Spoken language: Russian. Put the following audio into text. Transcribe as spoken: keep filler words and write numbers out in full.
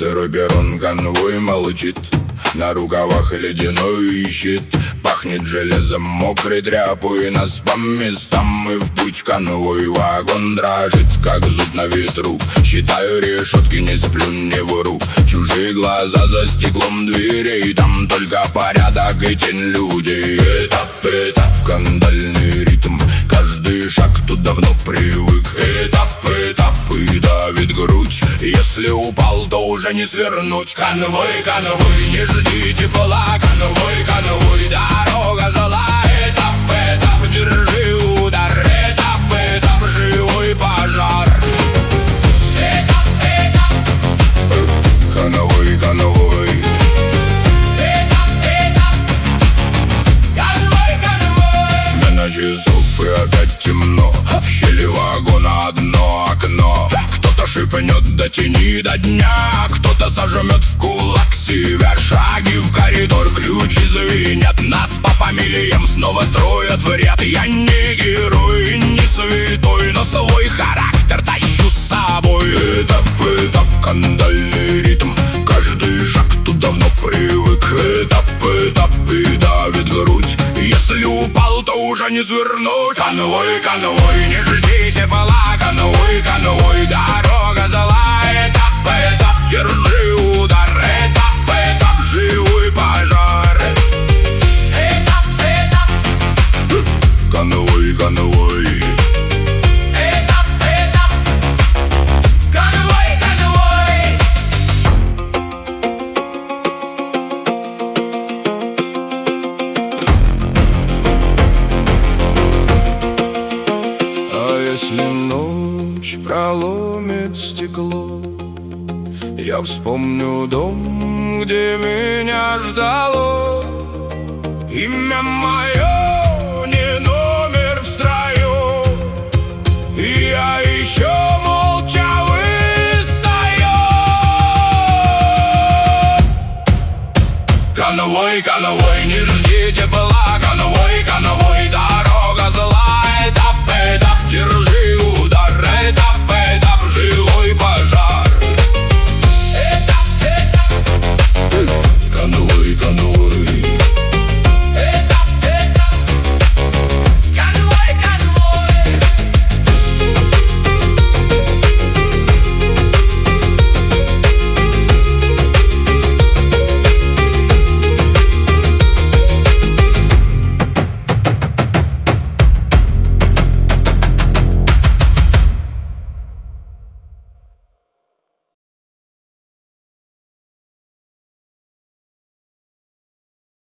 Сырой перрон, конвой молчит, на рукавах ледяной щит. Пахнет железом, мокрой тряпой, нас по местам и в путь. Конвой, вагон дрожит, как зуб на ветру. Считаю решетки, не сплю, не вру. Чужие глаза за стеклом дверей, там только порядок и тень людей. Этап, этап, кандальный ритм, каждый шаг тут давно привык. Этап, этап, и давит грудь, если упал, то уже не свернуть. Конвой, конвой, не жди тепла. Конвой, конвой, дорога зла. Этап, этап, держи удар. Этап, этап, живой пожар. Этап, этап, конвой, конвой. Этап, этап, конвой, конвой. Смена часов и опять темно, в щели вагона одно окно. Кто-то шипнет до тени до дня, кто-то сожмет в кулак себя. Шаги в коридор, ключи звенят, нас по фамилиям снова строят в ряд. Я не герой, не святой, но свой характер тащу с собой. Этап, этап, кандальный ритм, каждый шаг тут давно привык. Этап, этап, и давит грудь, если упал, то уже не свернуть. Конвой, конвой, не ждите пола. Конвой, конвой, дорога зла. Этап, этап, держи удар. Этап, этап, живой пожар. Этап, этап, конвой, конвой. Этап, этап, конвой, конвой. А если ночь проломит стекло, я вспомню дом, где меня ждало. Имя мое не номер в строю, и я еще молча выстою. Конвой, конвой, не ждите была. Конвой, конвой.